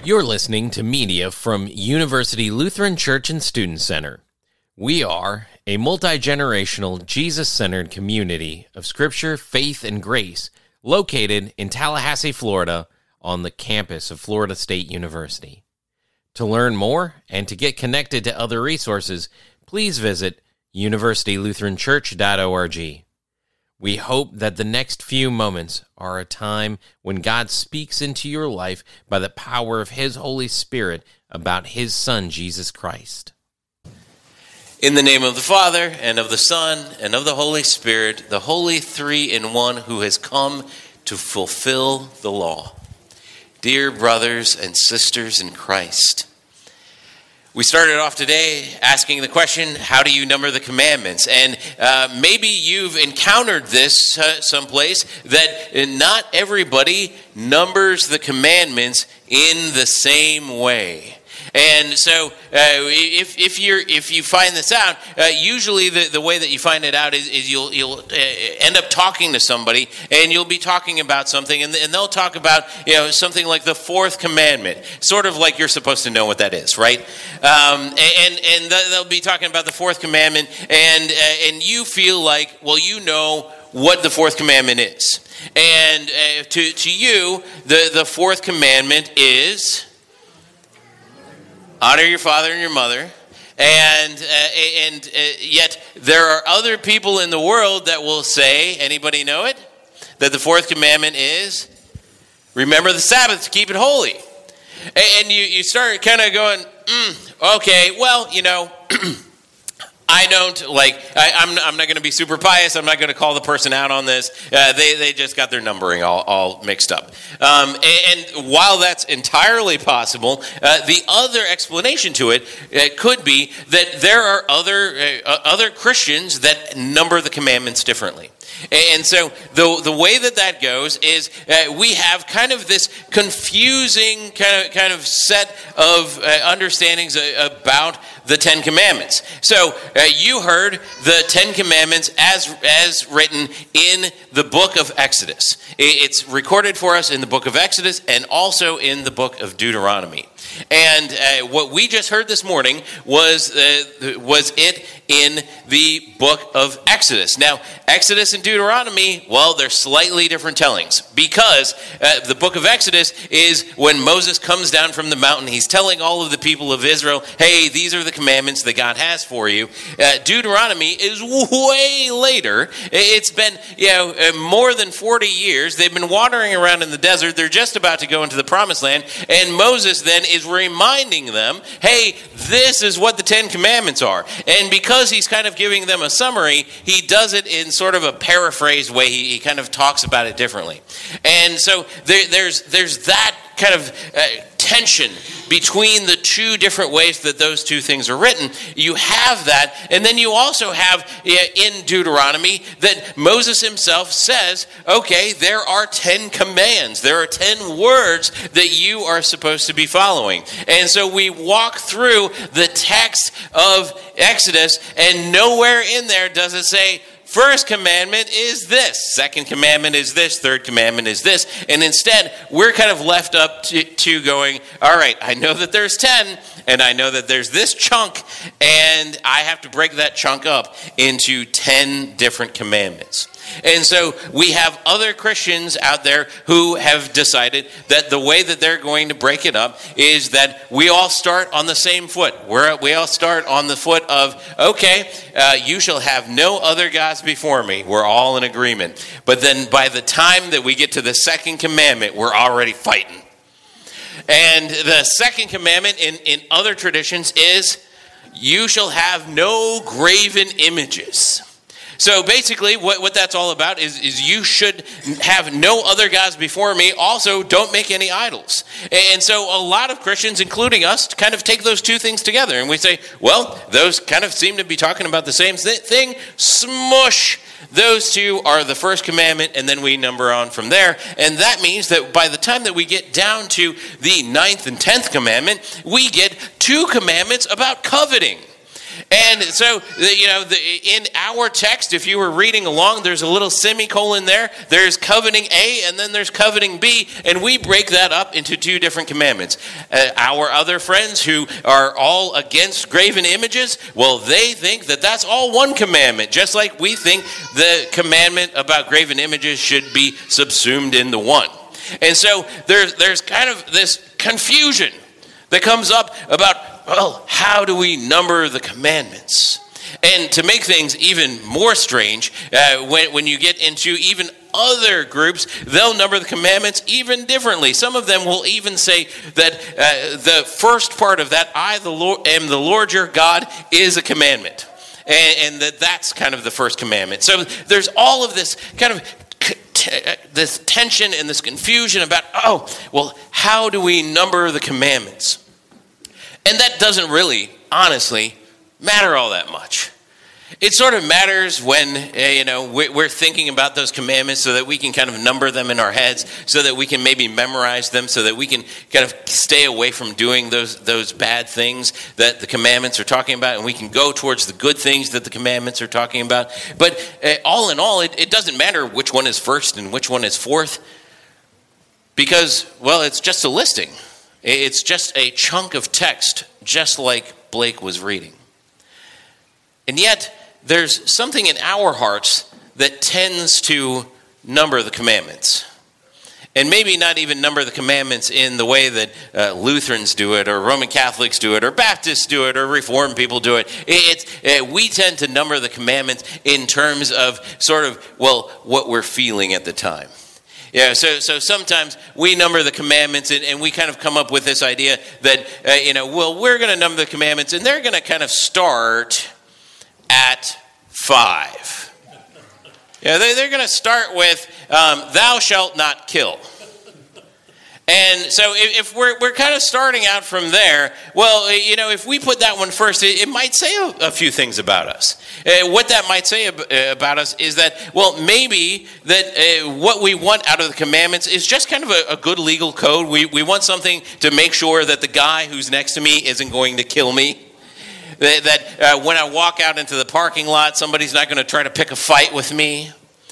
You're listening to media from University Lutheran Church and Student Center. We are a multi-generational, Jesus-centered community of Scripture, faith, and grace located in Tallahassee, Florida, on the campus of Florida State University. To learn more and to get connected to other resources, please visit universitylutheranchurch.org. We hope that the next few moments are a time when God speaks into your life by the power of His Holy Spirit about His Son, Jesus Christ. In the name of the Father, and of the Son, and of the Holy Spirit, the Holy Three-in-One who has come to fulfill the law. Dear brothers and sisters in Christ, we started off today asking the question, how do you number the commandments? And maybe you've encountered this someplace, that not everybody numbers the commandments in the same way. And so if you find this out, usually the way that you find it out is you'll end up talking to somebody, and you'll be talking about something, and they'll talk about something like the fourth commandment, sort of like you're supposed to know what that is, right? And they'll be talking about the fourth commandment, and you feel like, well, you know what the fourth commandment is. And to you, the fourth commandment is honor your father and your mother, and yet there are other people in the world that will say, anybody know it? That the fourth commandment is remember the Sabbath to keep it holy. And you start kind of going, okay, well, I don't I'm not going to be super pious. I'm not going to call the person out on this. They just got their numbering all mixed up. And while that's entirely possible, the other explanation to it could be that there are other Christians that number the commandments differently. And so the way that goes is we have kind of this confusing kind of set of understandings about the Ten Commandments. So you heard the Ten Commandments as written in the book of Exodus. It's recorded for us in the book of Exodus and also in the book of Deuteronomy. And what we just heard this morning was it in the book of Exodus. Now, Exodus and Deuteronomy, well, they're slightly different tellings, because the book of Exodus is when Moses comes down from the mountain. He's telling all of the people of Israel, hey, these are the commandments that God has for you. Deuteronomy is way later. It's been more than 40 years. They've been wandering around in the desert. They're just about to go into the promised land, and Moses then is reminding them, hey, this is what the Ten Commandments are. And because he's kind of giving them a summary, he does it in sort of a paraphrased way. He kind of talks about it differently. And so there's that kind of tension between the two different ways that those two things are written. You have that, and then you also have in Deuteronomy that Moses himself says, okay, there are 10 commands. There are 10 words that you are supposed to be following. And so we walk through the text of Exodus, and nowhere in there does it say, first commandment is this, second commandment is this, third commandment is this. And instead, we're kind of left up to going, all right, I know that there's 10, and I know that there's this chunk, and I have to break that chunk up into 10 different commandments. And so we have other Christians out there who have decided that the way that they're going to break it up is that we all start on the same foot. We all start on the foot of, okay, you shall have no other gods before me. We're all in agreement. But then by the time that we get to the second commandment, we're already fighting. And the second commandment in other traditions is, you shall have no graven images. So basically what that's all about is you should have no other gods before me. Also, don't make any idols. And so a lot of Christians, including us, kind of take those two things together. And we say, well, those kind of seem to be talking about the same thing. Smush. Those two are the first commandment, and then we number on from there. And that means that by the time that we get down to the 9th and 10th commandment, we get 2 commandments about coveting. And so, in our text, if you were reading along, there's a little semicolon there. There's coveting A, and then there's coveting B, and we break that up into two different commandments. Our other friends who are all against graven images, well, they think that that's all one commandment, just like we think the commandment about graven images should be subsumed into one. And so there's kind of this confusion that comes up about, well, how do we number the commandments? And to make things even more strange, when you get into even other groups, they'll number the commandments even differently. Some of them will even say that the first part of that, I am the Lord your God, is a commandment. And that's kind of the first commandment. So there's all of this kind of this tension and this confusion about, how do we number the commandments? And that doesn't really, honestly, matter all that much. It sort of matters when, we're thinking about those commandments so that we can kind of number them in our heads, so that we can maybe memorize them, so that we can kind of stay away from doing those bad things that the commandments are talking about, and we can go towards the good things that the commandments are talking about. But all in all, it doesn't matter which one is first and which one is fourth, because, well, it's just a listing. It's just a chunk of text, just like Blake was reading. And yet, there's something in our hearts that tends to number the commandments. And maybe not even number the commandments in the way that Lutherans do it, or Roman Catholics do it, or Baptists do it, or Reformed people do it. We tend to number the commandments in terms of sort of, what we're feeling at the time. Yeah, so sometimes we number the commandments, and we kind of come up with this idea that, we're going to number the commandments, and they're going to kind of start at 5. Yeah, they're going to start with, thou shalt not kill. And so if we're kind of starting out from there, well, if we put that one first, it might say a few things about us. What that might say about us is that, well, maybe that what we want out of the commandments is just kind of a good legal code. We want something to make sure that the guy who's next to me isn't going to kill me. That when I walk out into the parking lot, somebody's not going to try to pick a fight with me.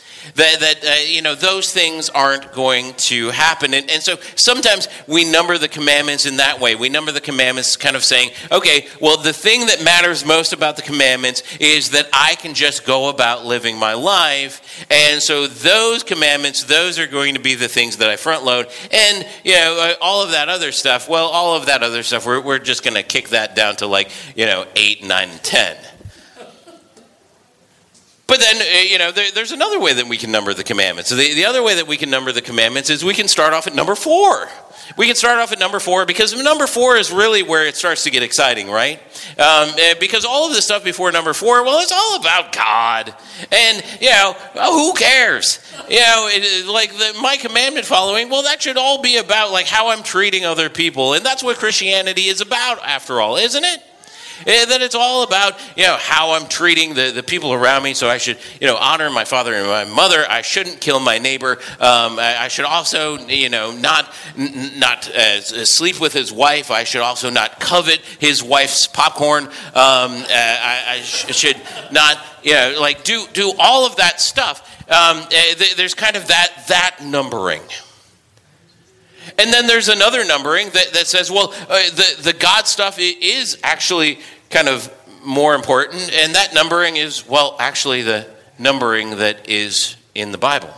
That those things aren't going to happen. And so sometimes we number the commandments in that way. We number the commandments kind of saying, okay, well, the thing that matters most about the commandments is that I can just go about living my life. And so those commandments, those are going to be the things that I front load. And, all of that other stuff, we're just going to kick that down to 8, 9, and 10. But then, there's another way that we can number the commandments. So the other way that we can number the commandments is we can start off at number 4. We can start off at number 4 because number 4 is really where it starts to get exciting, right? Because all of the stuff before number 4, well, it's all about God. And, who cares? My commandment following, well, that should all be about how I'm treating other people. And that's what Christianity is about, after all, isn't it? That it's all about, how I'm treating the people around me. So I should, honor my father and my mother. I shouldn't kill my neighbor. I should also, not sleep with his wife. I should also not covet his wife's popcorn. I should not, do all of that stuff. There's kind of that numbering. And then there's another numbering that says, well, the God stuff is actually kind of more important. And that numbering is, well, actually the numbering that is in the Bible.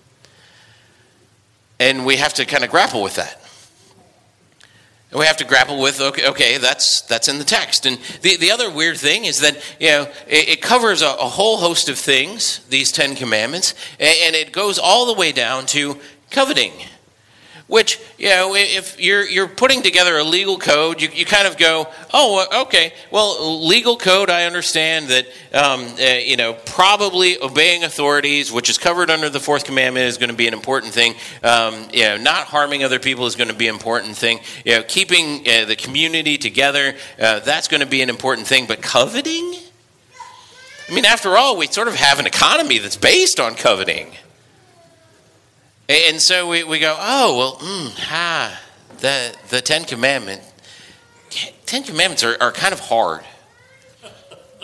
And we have to kind of grapple with that. And we have to grapple with, okay, that's in the text. And the other weird thing is that, it covers a whole host of things, these 10 commandments, and it goes all the way down to coveting. Which, if you're putting together a legal code, you kind of go, oh, okay, well, legal code, I understand that, probably obeying authorities, which is covered under the 4th commandment, is going to be an important thing. Not harming other people is going to be an important thing. Keeping the community together, that's going to be an important thing. But coveting? I mean, after all, we sort of have an economy that's based on coveting. And so we go, the 10 Commandments are kind of hard.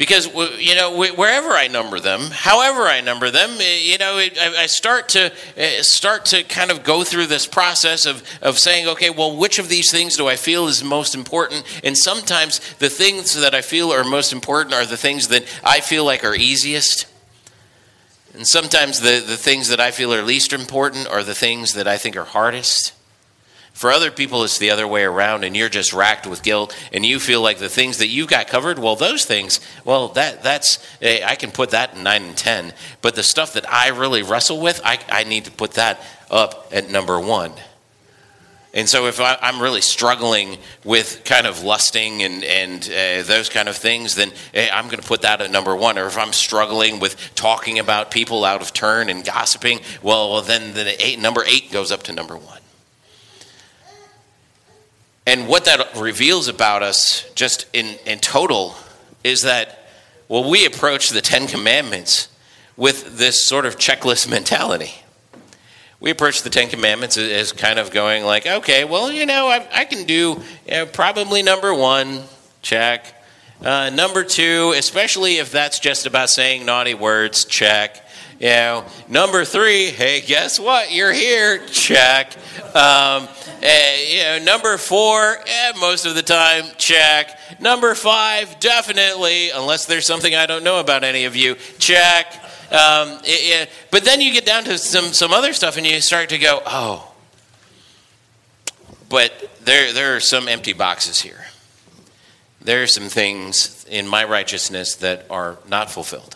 Because, wherever I number them, however I number them, I start to kind of go through this process of saying, okay, well, which of these things do I feel is most important? And sometimes the things that I feel are most important are the things that I feel like are easiest. And sometimes the things that I feel are least important are the things that I think are hardest. For other people, it's the other way around, and you're just racked with guilt, and you feel like the things that you've got covered, well, those things, well, that's I can put that in 9 and 10. But the stuff that I really wrestle with, I need to put that up at number 1. And so if I'm really struggling with kind of lusting and those kind of things, then I'm going to put that at number 1. Or if I'm struggling with talking about people out of turn and gossiping, well then number 8 goes up to number 1. And what that reveals about us just in total is that, well, we approach the 10 Commandments with this sort of checklist mentality. We approach the 10 Commandments as kind of going like, okay, well, I can do probably number 1, check. Number 2, especially if that's just about saying naughty words, check. Number 3, hey, guess what? You're here, check. Number 4, most of the time, check. Number 5, definitely, unless there's something I don't know about any of you, check. But then you get down to some other stuff and you start to go, oh, but there are some empty boxes here. There are some things in my righteousness that are not fulfilled.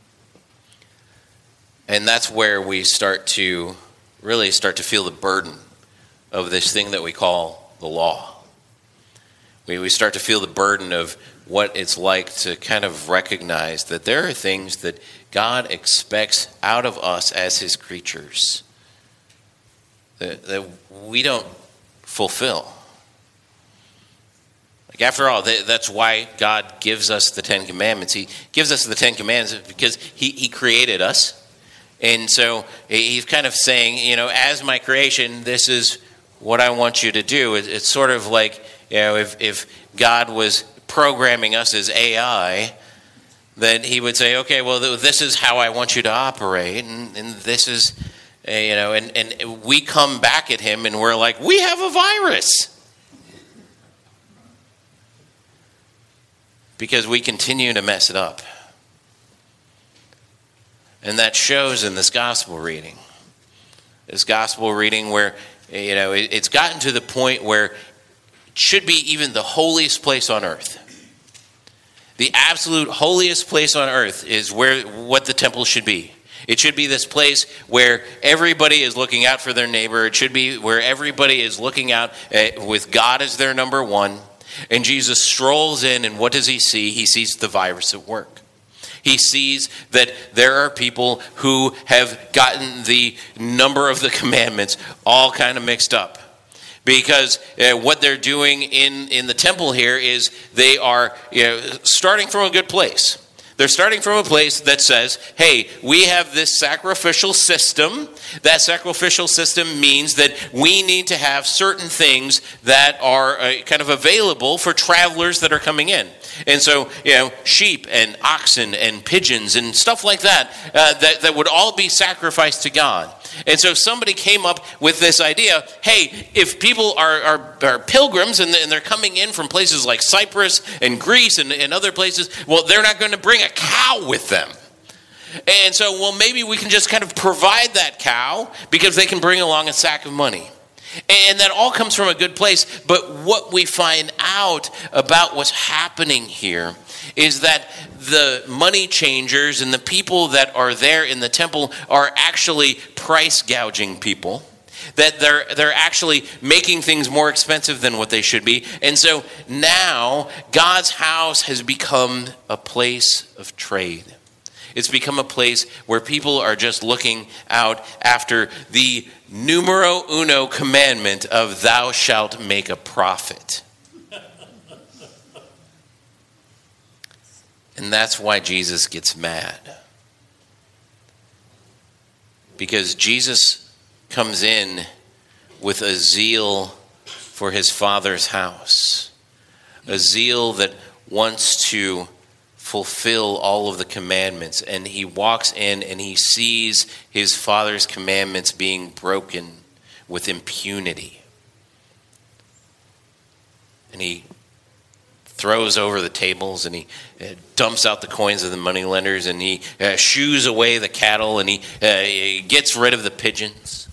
And that's where we really start to feel the burden of this thing that we call the law. We start to feel the burden of what it's like to kind of recognize that there are things that God expects out of us as his creatures that we don't fulfill. Like, after all, that's why God gives us the 10 Commandments. He gives us the 10 Commandments because he created us. And so he's kind of saying, as my creation, this is what I want you to do. It's sort of like, if God was programming us as AI, then he would say, okay, well, this is how I want you to operate. And this is, and we come back at him and we're like, we have a virus. Because we continue to mess it up. And that shows in this gospel reading. This gospel reading where, it's gotten to the point where it should be even the holiest place on earth. The absolute holiest place on earth is what the temple should be. It should be this place where everybody is looking out for their neighbor. It should be where everybody is looking out with God as their number 1. And Jesus strolls in, and what does he see? He sees the virus at work. He sees that there are people who have gotten the number of the commandments all kind of mixed up. Because what they're doing in the temple here is they are starting from a good place. They're starting from a place that says, hey, we have this sacrificial system. That sacrificial system means that we need to have certain things that are kind of available for travelers that are coming in. And so, sheep and oxen and pigeons and stuff like that, that would all be sacrificed to God. And so somebody came up with this idea, hey, if people are pilgrims and they're coming in from places like Cyprus and Greece and other places, well, they're not going to bring a cow with them. And so, well, maybe we can just kind of provide that cow because they can bring along a sack of money. And that all comes from a good place. But what we find out about what's happening here is that the money changers and the people that are there in the temple are actually price gouging people. That they're actually making things more expensive than what they should be. And so now God's house has become a place of trade. It's become a place where people are just looking out after the numero uno commandment of thou shalt make a profit. And that's why Jesus gets mad. Because Jesus comes in with a zeal for his Father's house. A zeal that wants to fulfill all of the commandments. And he walks in and he sees his Father's commandments being broken with impunity. And he throws over the tables, and he dumps out the coins of the moneylenders, and he shoos away the cattle, and he gets rid of the pigeons.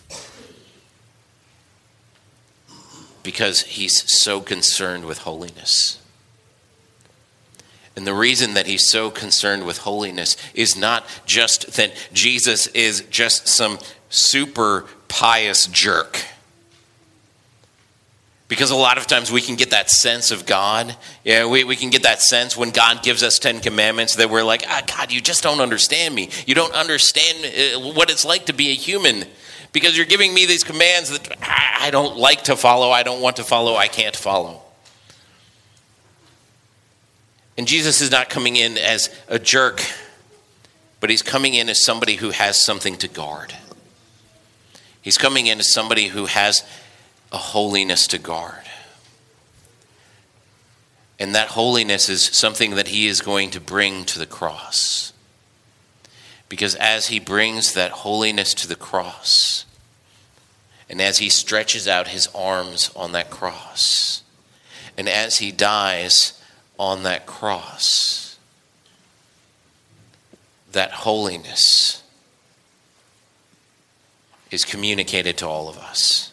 Because he's so concerned with holiness. And the reason that he's so concerned with holiness is not just that Jesus is just some super pious jerk. Because a lot of times we can get that sense of God. Yeah, we can get that sense when God gives us 10 commandments that we're like, God, you just don't understand me. You don't understand what it's like to be a human. Because you're giving me these commands that I don't like to follow, I don't want to follow, I can't follow. And Jesus is not coming in as a jerk, but he's coming in as somebody who has something to guard. He's coming in as somebody who has a holiness to guard. And that holiness is something that he is going to bring to the cross. Because as he brings that holiness to the cross, and as he stretches out his arms on that cross, and as he dies on that cross, that holiness is communicated to all of us.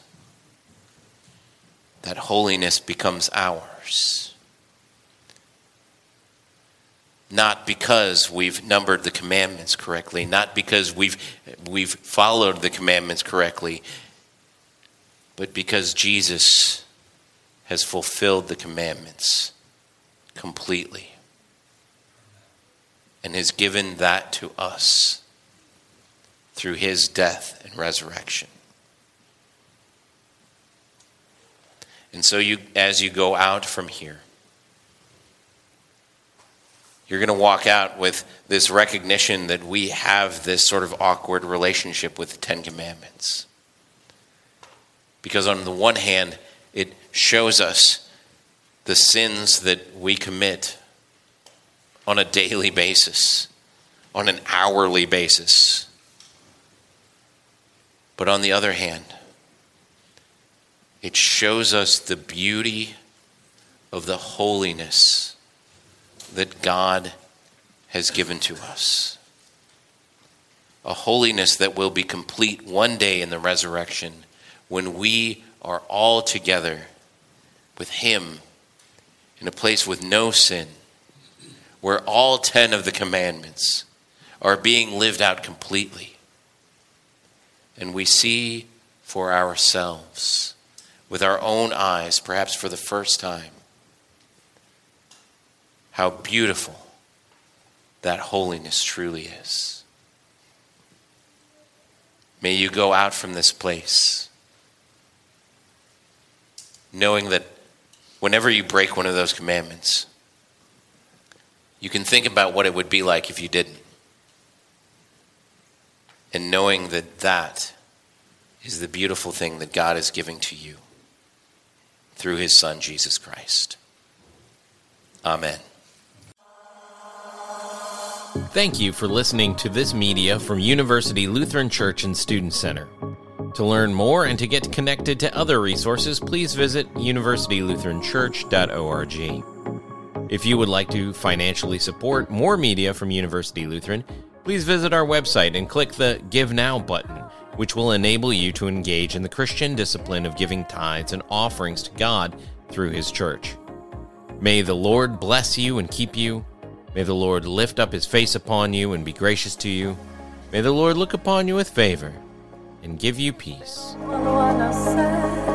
That holiness becomes ours. Not because we've numbered the commandments correctly, not because we've followed the commandments correctly, but because Jesus has fulfilled the commandments completely and has given that to us through his death and resurrection. And so as you go out from here, you're going to walk out with this recognition that we have this sort of awkward relationship with the 10 Commandments. Because on the one hand, it shows us the sins that we commit on a daily basis, on an hourly basis. But on the other hand, it shows us the beauty of the holiness that God has given to us. A holiness that will be complete one day in the resurrection when we are all together with him in a place with no sin, where all 10 of the commandments are being lived out completely. And we see for ourselves, with our own eyes, perhaps for the first time, how beautiful that holiness truly is. May you go out from this place knowing that whenever you break one of those commandments, you can think about what it would be like if you didn't. And knowing that that is the beautiful thing that God is giving to you through his Son, Jesus Christ. Amen. Thank you for listening to this media from University Lutheran Church and Student Center. To learn more and to get connected to other resources, please visit universitylutheranchurch.org. If you would like to financially support more media from University Lutheran, please visit our website and click the Give Now button, which will enable you to engage in the Christian discipline of giving tithes and offerings to God through his church. May the Lord bless you and keep you. May the Lord lift up his face upon you and be gracious to you. May the Lord look upon you with favor and give you peace.